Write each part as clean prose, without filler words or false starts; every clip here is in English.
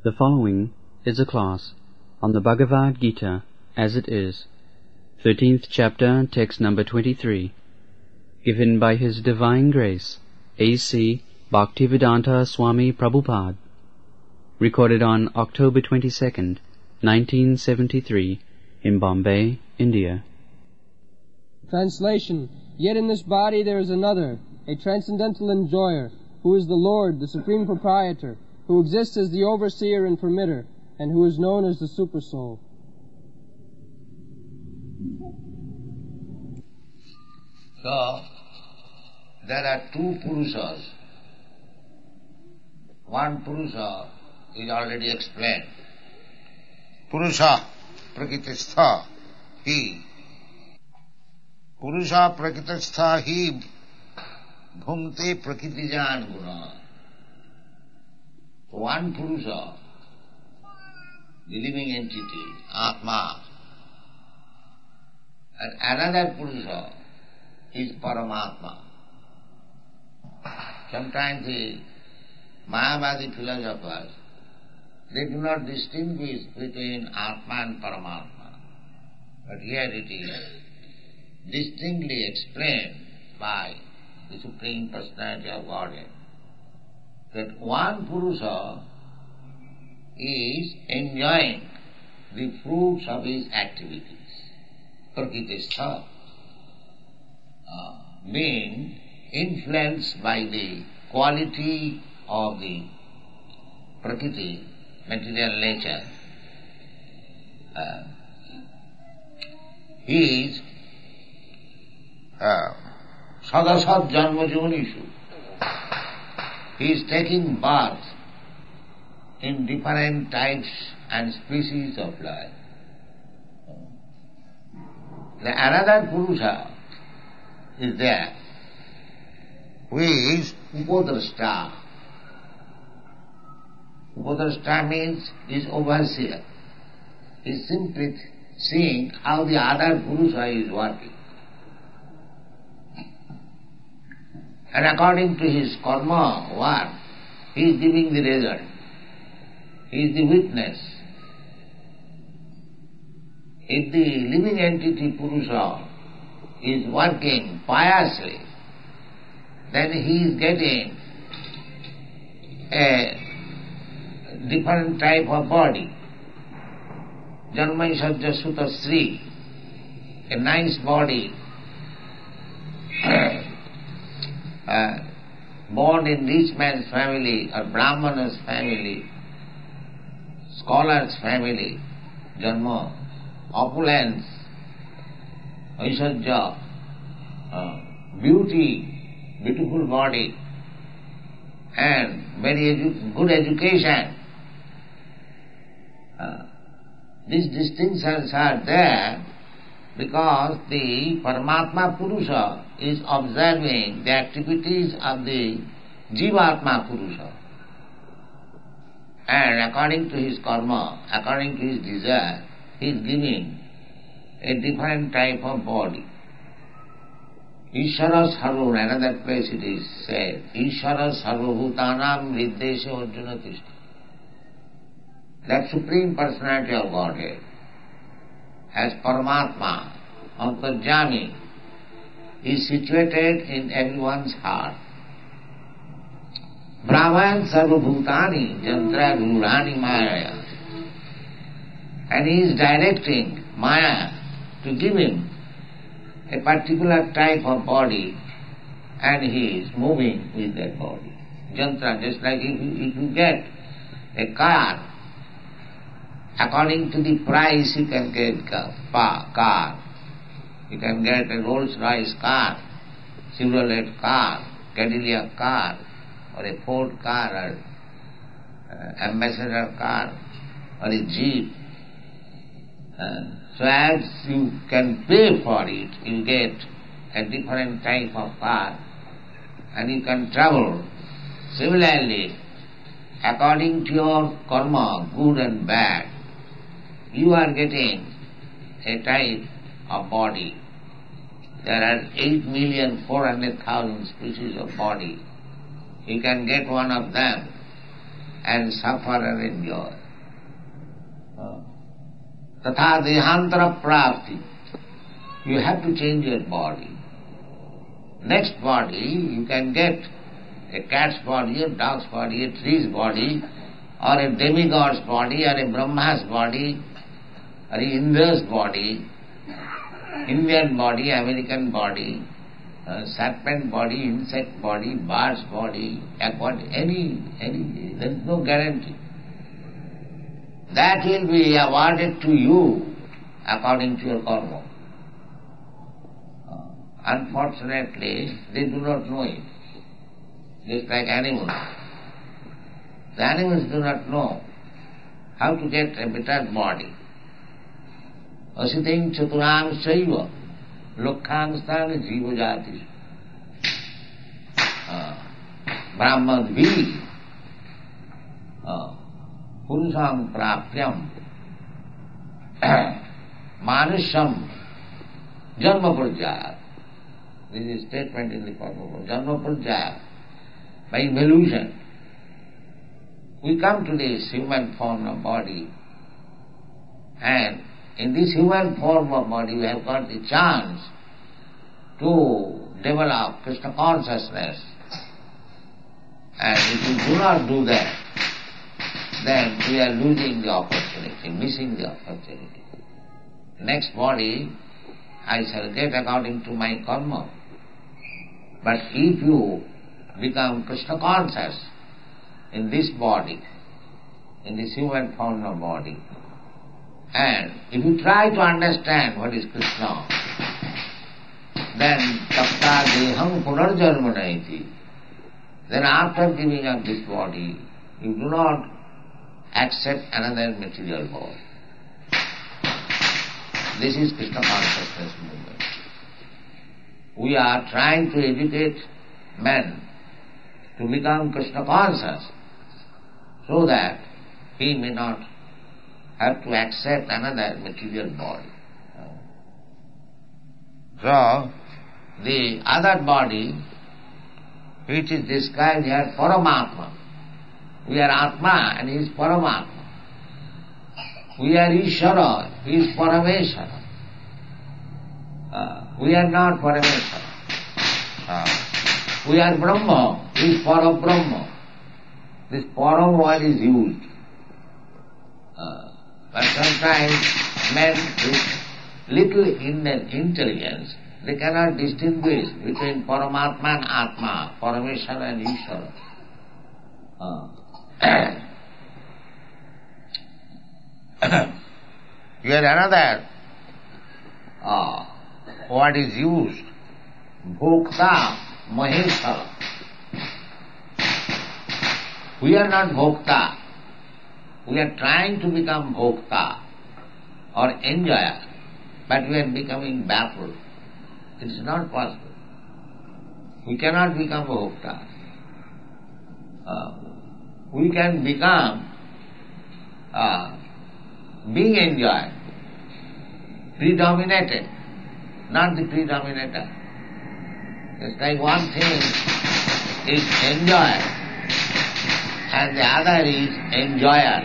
The following is a class on the Bhagavad Gita as it is, 13th chapter, text number 23, given by His Divine Grace, A.C. Bhaktivedanta Swami Prabhupada, recorded on October 22nd, 1973, in Bombay, India. Translation. Yet in this body there is another, a transcendental enjoyer, who is the Lord, the Supreme Proprietor, who exists as the overseer and permitter, and who is known as the Supersoul. So, there are two Purushas. One Purusha is already explained. Purusha Prakritistha Hi. Purusha Prakritistha Hi Bhumte Prakritijan Guna. One Purusha, the living entity, Atma, and another Purusha is Paramatma. Sometimes the Mayavadi philosophers, they do not distinguish between Atma and Paramatma. But here it is distinctly explained by the Supreme Personality of Godhead that one Purusha is enjoying the fruits of his activities. Prakritistha, being influenced by the quality of the Prakriti, material nature, he is sadasat janma jonishu. He is taking birth in different types and species of life. Another Purusha is there, who is Upadrashta. Upadrashta means is overseer. He is simply seeing how the other Purusha is working. And according to his karma work, he is giving the result. He is the witness. If the living entity Purusha is working piously, then he is getting a different type of body. Janmai Sajja Sutta Sri, a nice body, born in rich man's family or Brahmana's family, scholar's family, Janma, opulence, Aishajya, beauty, beautiful body, and very good education. These distinctions are there because the Paramatma Purusha is observing the activities of the Jivatma Purusha. And according to his karma, according to his desire, he is giving a different type of body. Ishara Sarva, another place it is said, Ishara Sarvabhutanam Viddesha Arjuna Tishta. That Supreme Personality of Godhead, as Paramatma, Antarjami, is situated in everyone's heart. Brahman Sarvabhutani Jantra Gurani Maya. And he is directing Maya to give him a particular type of body, and he is moving with that body. Jantra, just like if you get a car, according to the price you can get a car. You can get a Rolls-Royce car, Chevrolet car, Cadillac car, or a Ford car, or Ambassador car, or a Jeep. So as you can pay for it, you get a different type of car, and you can travel. Similarly, according to your karma, good and bad, you are getting a type of body. There are 8,400,000 species of body. You can get one of them. and suffer and enjoy. Tatha dehantara prapti. You have to change your body. Next body, you can get a cat's body, a dog's body, a tree's body, or a demigod's body, or a Brahma's body, or Indra's body, Indian body, American body, serpent body, insect body, bird's body, any, there is no guarantee. That will be awarded to you according to your karma. Unfortunately, they do not know it. Just like animals. The animals do not know how to get a better body. Asiting chaturang saiva lokhang stana jiva jati. Brahman vi purusham prapyam manusham janma purjaya. This is a statement in the Karma. Janma purjaya. By evolution, we come to this human form of body, and in this human form of body we have got the chance to develop Krishna consciousness. And if we do not do that, then we are losing the opportunity, missing the opportunity. Next body I shall get according to my karma. But if you become Krishna conscious in this body, in this human form of body, and if you try to understand what is Krishna, then tapta deham punarjanmanaiti. Then after giving up this body, you do not accept another material body. This is Krishna consciousness movement. We are trying to educate men to become Krishna conscious so that he may not have to accept another material body. So, the other body, which is described here, Paramatma. We are Atma and he is Paramatma. We are Ishvara, he is Parameshvara. We are not Parameshvara. We are Brahma, he is Parabrahma. This Param word is used. But sometimes men with little intelligence, they cannot distinguish between Paramatma and Atma, Parameshvara and Ishvara. Here another word is used, Bhokta, Maheshwara. We are not Bhokta. We are trying to become Bhokta or enjoyer, but we are becoming baffled. It is not possible. We cannot become Bhokta. We can become being enjoyed, predominated, not the predominator. It's like one thing is enjoyed and the other is enjoyer.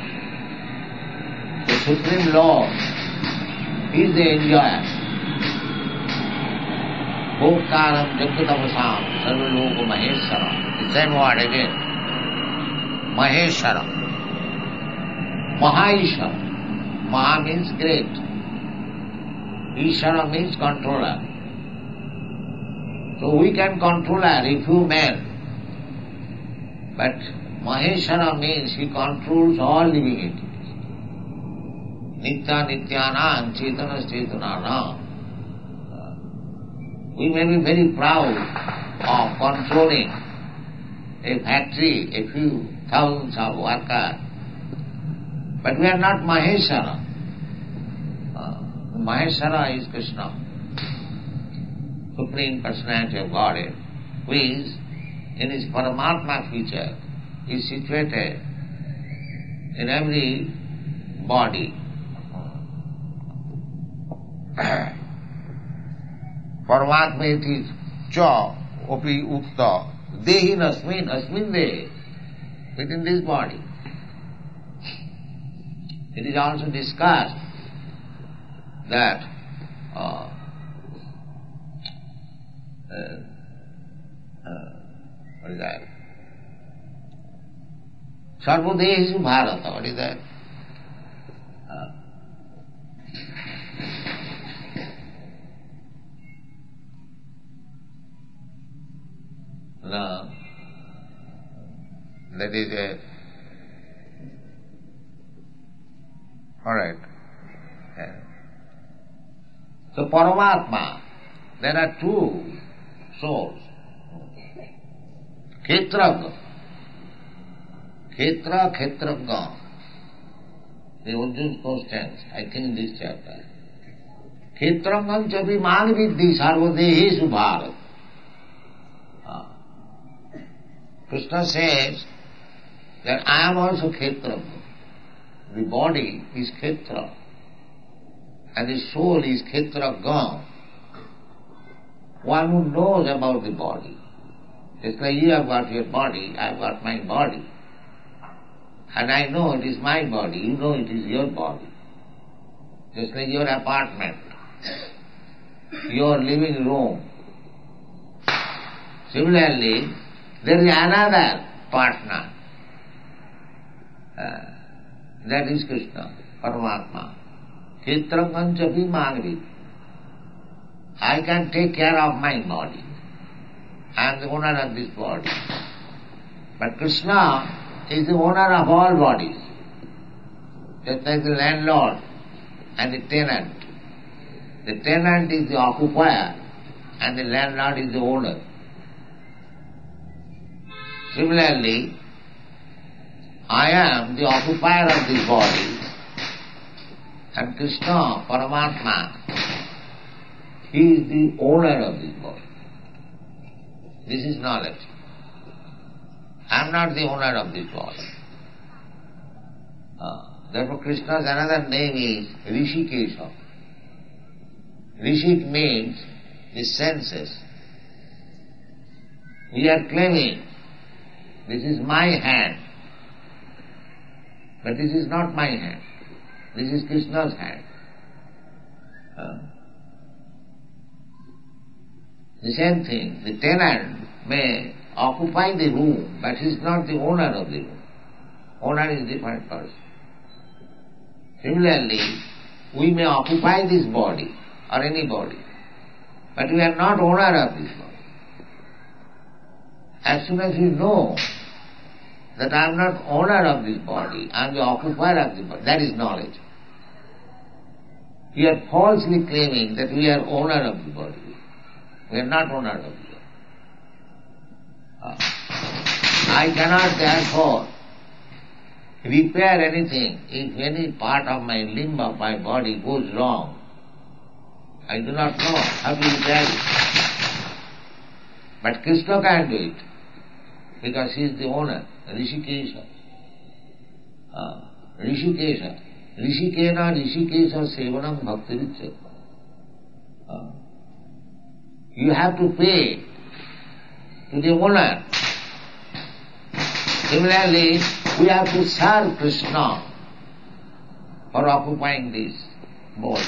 The Supreme Lord is the enjoyer. Bhoktaram Jagatavasam Sarvaloka Maheshwaram. The same word again. Maheshwara. Mahaishwara. Maha means great. Ishvara means controller. So we can control a few men. But Maheshwara means he controls all living entities. Nitya Nityanam Chetana Chetananam. We may be very proud of controlling a factory, a few thousands of workers. But we are not Maheshwara. Maheshwara is Krishna, Supreme Personality of Godhead, who is in his Paramatma feature, is situated in every body. Paramatma cha opi ukta dehi nasmin asmin de. within this body. It is also discussed that what is that? Sarvadehishu Bharata, what is that? No, that is a... All right. Yeah. So Paramatma, there are two souls. Khetraga. Khetra, Khetraga. The Arjuna's questions, I think in this chapter. Khetrangam chapi manviddhi sarvadehishu bharat. Krishna says that I am also Khetraga. The body is Khetra and the soul is Khetraga. One who knows about the body. Just like you have got your body, I have got my body. And I know it is my body, you know it is your body. Just like your apartment, your living room. Similarly, there is another partner. That is Krishna, Paramatma. Khetrangam chapi manvi. I can take care of my body. I am the owner of this body. But Krishna is the owner of all bodies. Just like the landlord and the tenant. The tenant is the occupier and the landlord is the owner. Similarly, I am the occupier of this body and Krishna, Paramatma, he is the owner of this body. This is knowledge. I am not the owner of this body. Therefore Krishna's another name is Rishikesha. Rishik means the senses. We are claiming this is my hand. But this is not my hand. This is Krishna's hand. The same thing, the tenant may occupy the room, but he is not the owner of the room. Owner is a different person. Similarly, we may occupy this body or any body, but we are not owner of this body. As soon as you know that I am not owner of this body, I am the occupier of the body, that is knowledge. We are falsely claiming that we are owner of the body. We are not owner of the body. I cannot therefore repair anything if any part of my limb of my body goes wrong. I do not know how to repair it. But Krishna can do it because he is the owner, Rishikesha. Rishikesha. Rishikena Rishikesha Sevanam Bhakti. You have to pay to the owner. Similarly, we have to serve Krishna for occupying this body.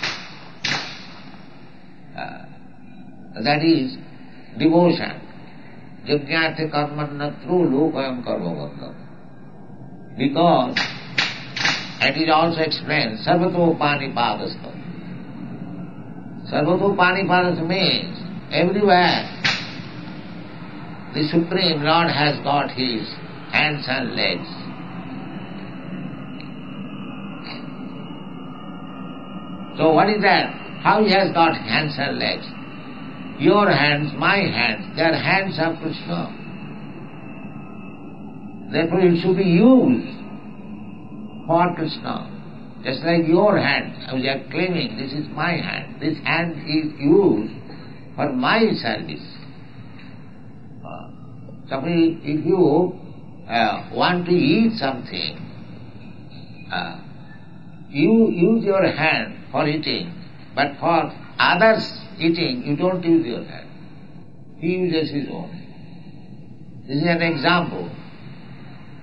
That is devotion. Yajñāte karmannatru lokayam karmavandam. Because it is also explained, sarvato panipadastha. Sarvato panipadastha means everywhere the Supreme Lord has got his hands and legs. So what is that? How he has got hands and legs? Your hands, my hands, they are hands of Krishna. Therefore it should be used for Krishna. Just like your hand, we are claiming this is my hand. This hand is used for my service. Suppose if you want to eat something, you use your hand for eating, but for others eating, you don't use your hand. He uses his own. This is an example.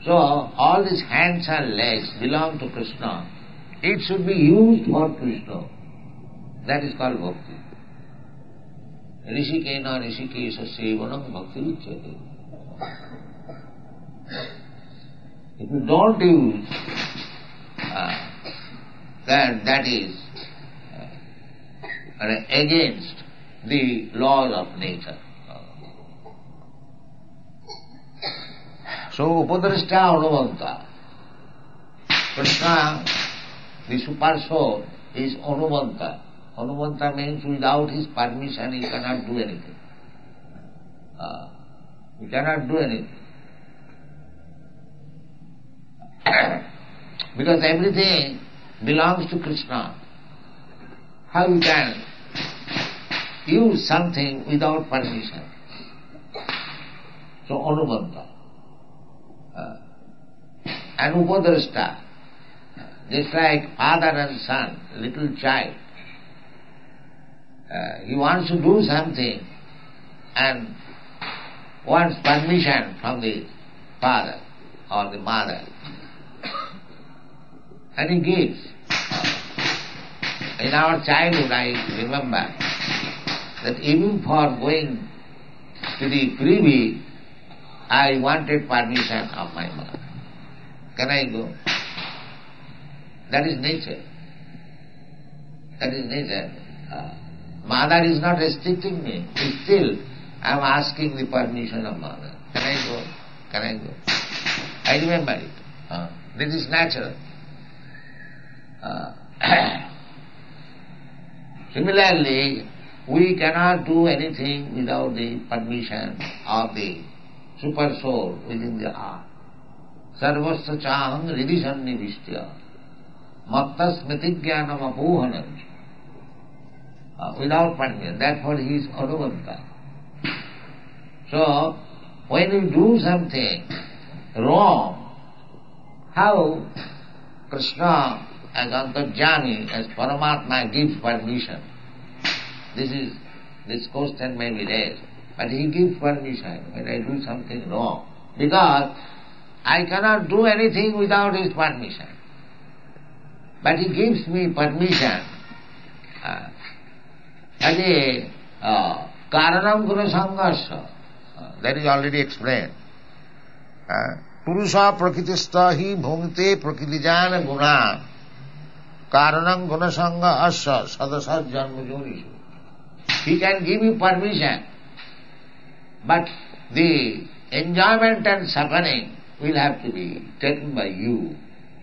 So all these hands and legs belong to Krishna. It should be used for Krishna. That is called bhakti. Rishikena rishikesha sevanam bhakti uchyate. If you don't use, that is against the laws of nature. So Upadrashta Anubhanta. Krishna, the super soul, is Anubhanta. Anubhanta means without his permission he cannot do anything. He cannot do anything. Because everything belongs to Krishna. How you can use something without permission? So Anubhanta. And Upadrashta, just like father and son, little child. He wants to do something and wants permission from the father or the mother. And he gives. In our childhood I remember that even for going to the privy, I wanted permission of my mother. Can I go? That is nature. That is nature. Mother is not restricting me. Still, I am asking the permission of mother. Can I go? Can I go? I remember it. This is natural. Similarly, we cannot do anything without the permission of the super soul within the heart. Sarvasya chaham ridisannivistya matta smriti jnanam apohanam. Without permission. Therefore he is Anubhanta. So, when you do something wrong, how Krishna as Antarjami, as Paramatma gives permission? This question may be raised. But he gives permission when I do something wrong. Because I cannot do anything without his permission. But he gives me permission as a karanam guna sanghasya. That is already explained. Purusha prakritistha hi bhungte prakritijana guna karanam guna sangha asya sadasat janma jonishu. He can give you permission, but the enjoyment and suffering will have to be taken by you.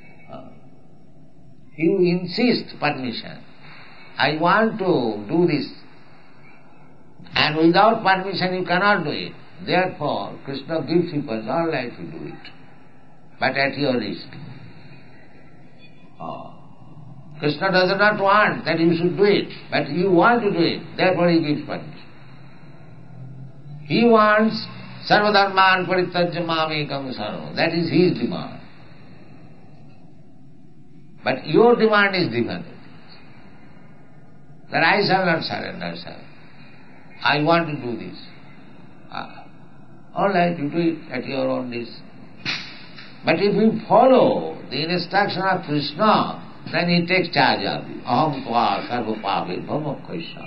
You insist permission. I want to do this. And without permission you cannot do it. Therefore, Krishna gives you permission, all right to do it. But at your risk. Krishna does not want that you should do it, but you want to do it. Therefore he gives permission. He wants sarvadharman parityajya mamekam sarvam. That is his demand. But your demand is different. That I shall not surrender, sir. I want to do this. All right, you do it at your own risk. But if you follow the instruction of Krishna, then he takes charge of you. Aham tva sarva pape bhama Krishna.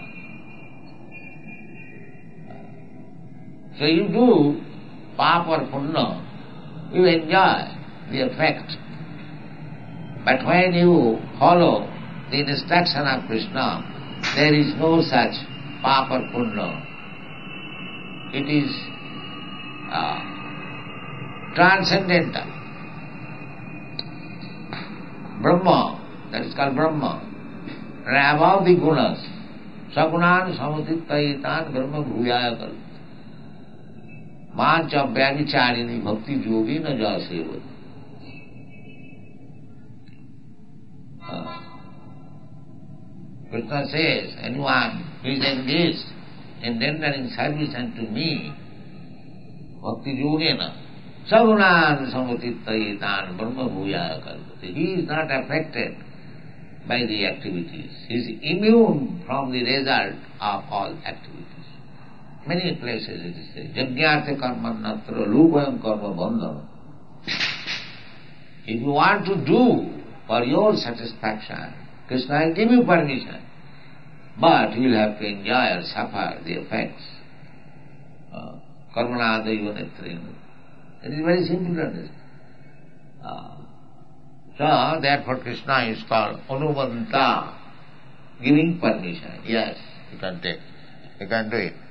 So you do papa or punya, you enjoy the effect. But when you follow the instruction of Krishna, there is no such papa or punya. It is transcendental. Brahma, that is called Brahma. And above the gunas, sagunan samatittayitan brahma bhuyaya kalpa. Mancha vyanicharini bhakti yogi na jasevati. Krishna says, anyone who is engaged in rendering service unto me, bhakti yogena, sagunan samatittayitan brahma bhuyaya kalpate. He is not affected by the activities. He is immune from the result of all activities. Many places it is said, Yajñārtha karma natra lūpayam karma bandhana. If you want to do for your satisfaction, Krishna will give you permission. But you will have to enjoy or suffer the effects. Karmanada yuvanetrena. It is very simple to understand. So, therefore Krishna is called Anumanta, giving permission. Yes, you can take. You can do it.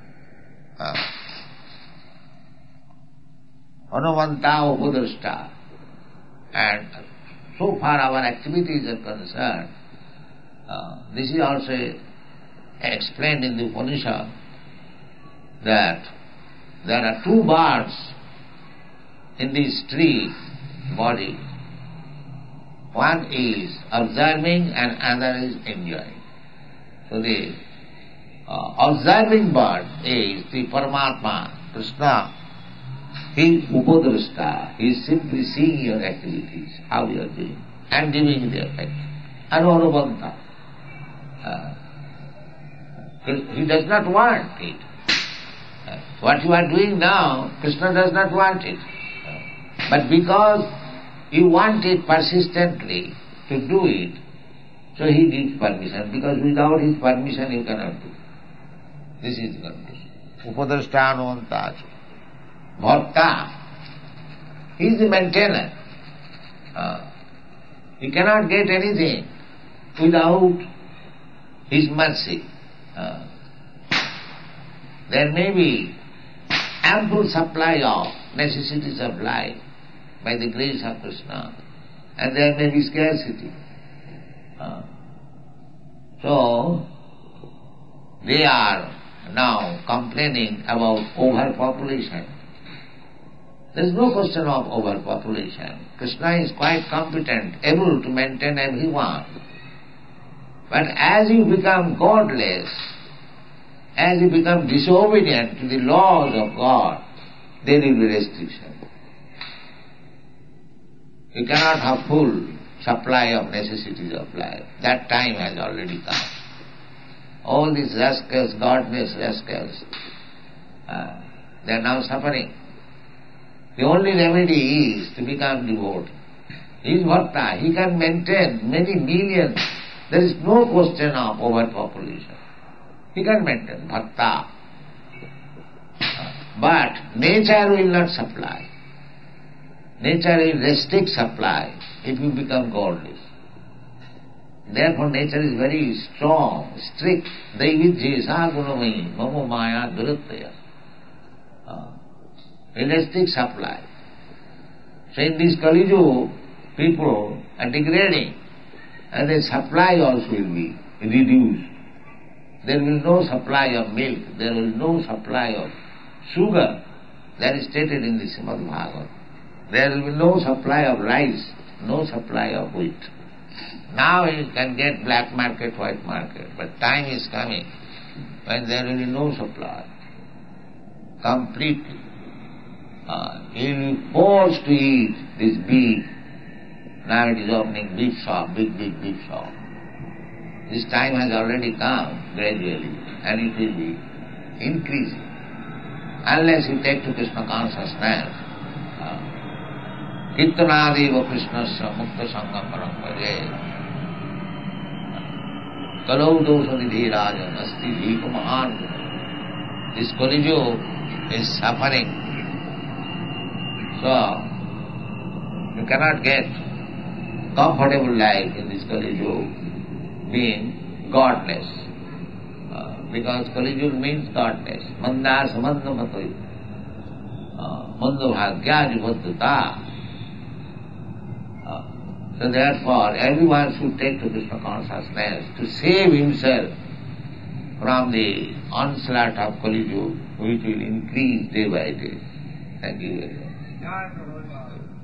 Anumanta upadrashta. And so far our activities are concerned, this is also explained in the Upanishad that there are two birds in this tree body. One is observing and another is enjoying. So the observing bird is the Paramatma, Krishna. He is upadrashta. He is simply seeing your activities, how you are doing, and giving the effect. Anurabanta. He does not want it. What you are doing now, Krishna does not want it. But because you want it persistently to do it, so he gives permission, because without his permission you cannot do. This is the condition. Upadrashta anuvanta. Bhakta, he is the maintainer. He cannot get anything without his mercy. There may be ample supply of necessities of life by the grace of Krishna, and there may be scarcity. So, they are now complaining about overpopulation. There is no question of overpopulation. Krishna is quite competent, able to maintain everyone. But as you become godless, as you become disobedient to the laws of God, there will be restriction. You cannot have full supply of necessities of life. That time has already come. All these rascals, godless rascals, they are now suffering. The only remedy is to become devotee. He is bhakta. He can maintain many millions. There is no question of overpopulation. He can maintain bhakta. But nature will not supply. Nature will restrict supply if you become godless. Therefore nature is very strong, strict. Daividhyesa gunamai mamo maya durataya. Elastic supply. So in this Kali Yuga, people are degrading, and the supply also will be reduced. There will be no supply of milk, there will be no supply of sugar. That is stated in the Srimad Bhagavatam. There will be no supply of rice, no supply of wheat. Now you can get black market, white market, but time is coming when there will be no supply. Completely. You will be forced to eat this beef. Now it is opening beef shop, big beef shop. This time has already come gradually, and it will be increasing. Unless you take to Krishna consciousness, Kirtanadeva Krishnasya Mukta Sangam Parampare Kalau Dosha Nidhi Rajan Asti Dhika Mahan. This Kali Yuga is suffering. So, you cannot get comfortable life in this Kali Yuga being godless. Because Kali Yuga means godless. Manda samanda matoy. Manda bhagya jivaddhata. So therefore, everyone should take to Krishna consciousness to save himself from the onslaught of Kali Yuga, which will increase day by day. Thank you very much.